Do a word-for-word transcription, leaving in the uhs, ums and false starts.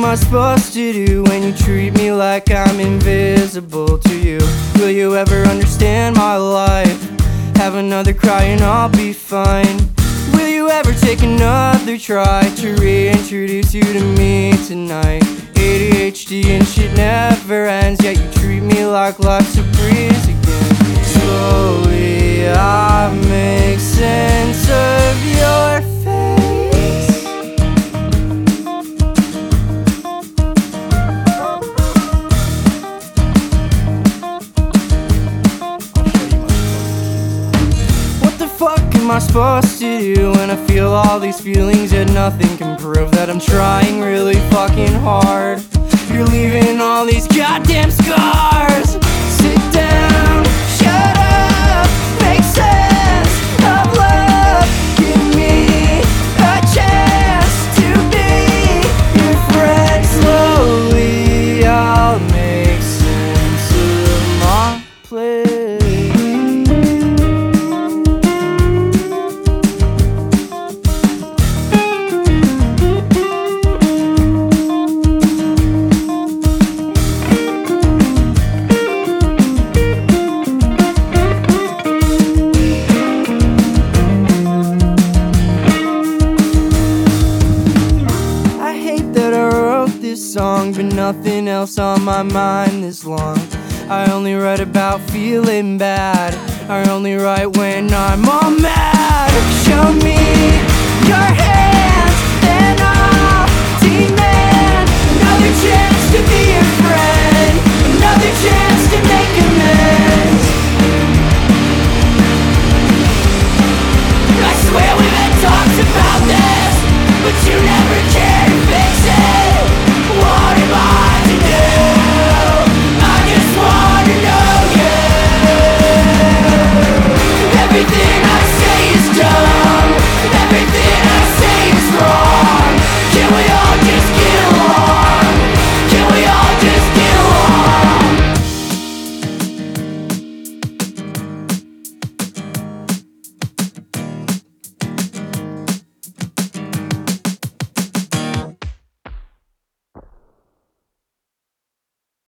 I supposed to do when you treat me like I'm invisible to you? Will you ever understand my life? Have another cry and I'll be fine. Will you ever take another try to reintroduce you to me tonight? A D H D and shit never ends, yet you treat me like life's a breeze again. Slowly I make sense of your face. What the fuck am I supposed to do when I feel all these feelings yet nothing can prove that I'm trying really fucking hard? You're leaving all these goddamn scars. Sit down, shut up, make sense of love. Give me a chance to be your friend. Slowly I'll make sense of my place. Song, but nothing else on my mind this long. I only write about feeling bad. I only write when I'm all mad. Show me your hands and I'll demand another chance to be your